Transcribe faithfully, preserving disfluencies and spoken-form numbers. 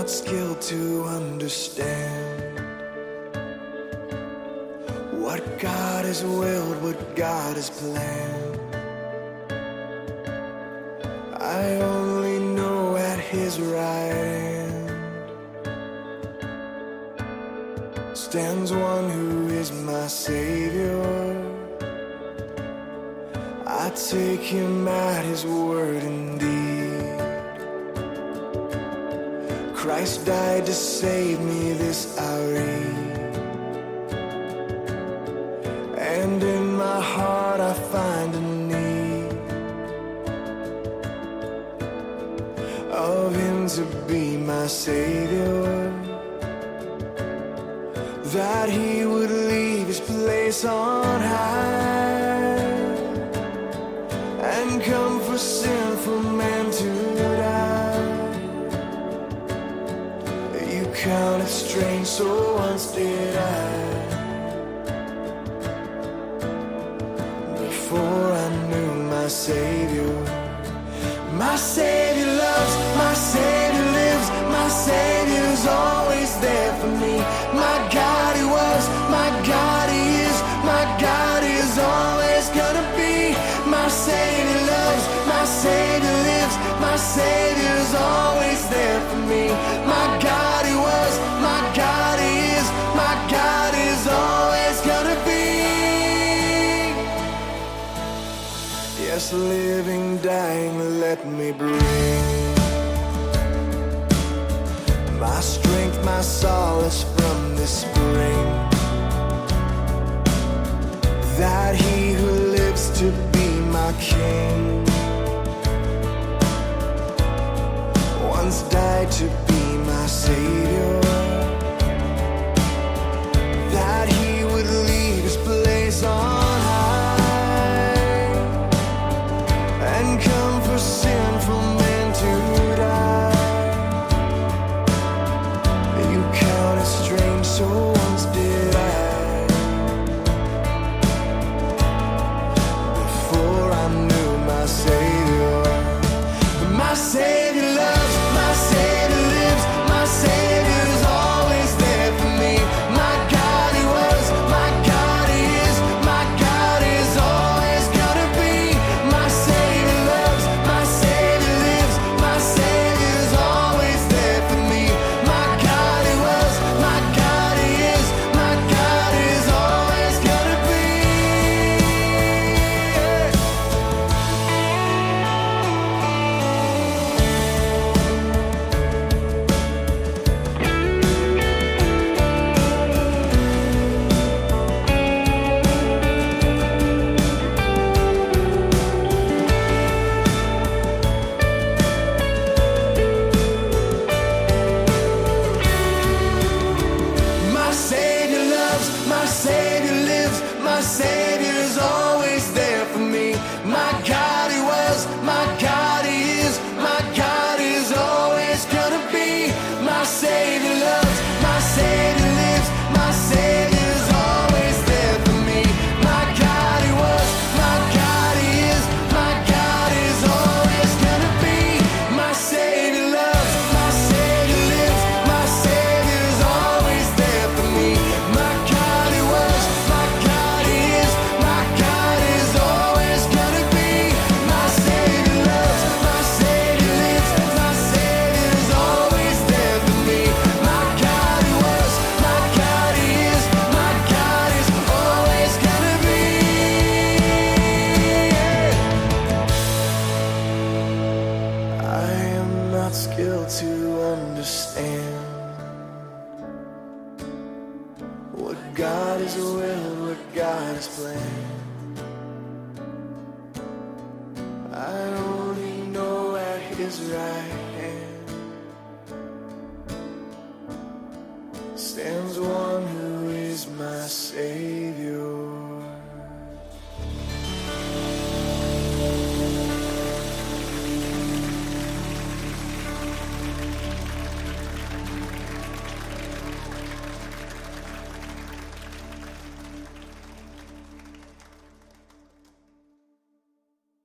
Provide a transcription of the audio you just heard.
not skilled to understand what God has willed, what God has planned. I only know at His right hand stands one who is my Savior. I take Him at His word indeed. Christ died to save me, this I read, and in my heart I find a need of Him to be my Savior, that He would leave His place on high and come for sinful man to die. You count it strange, so once did I, before I knew my Savior. My Savior loves, my Savior lives, my Savior's always there for me. My God He was, my God He is, my God is always gonna be. My Savior loves, my Savior lives, my Savior's always there for me. My God He was, my God He is, my God is always gonna be. Yes, living, dying, let me bring my strength, my solace from this spring, that He who lives to be my King once died to be my Savior, that He would leave His place on high and come for sinful men to die. You count it strange, so once did I, before I knew my Savior. My Savior loves, my Savior lives, my Savior's always there for me. My God He was, my God He is, my God is always gonna be. My Savior loves, my Savior lives, my Savior's always there for me. My God He was, my God He is, my God is always gonna be. My Savior loves, my Savior lives, my Savior's always there for me. My God He was, my God He is, my God is always gonna be. My Savior loves, my Savior lives, my Savior's always there for me. My God He was, my God He is, my God is always gonna be. My Savior loves, my Savior lives, my Savior's always there for me. My God He was, my God He is, my God is always gonna be. My Savior loves, my Savior lives, my Savior's always there for me. My God He was, my God He is, my God is always gonna be. I am not skilled to understand what God is will, what God is planned.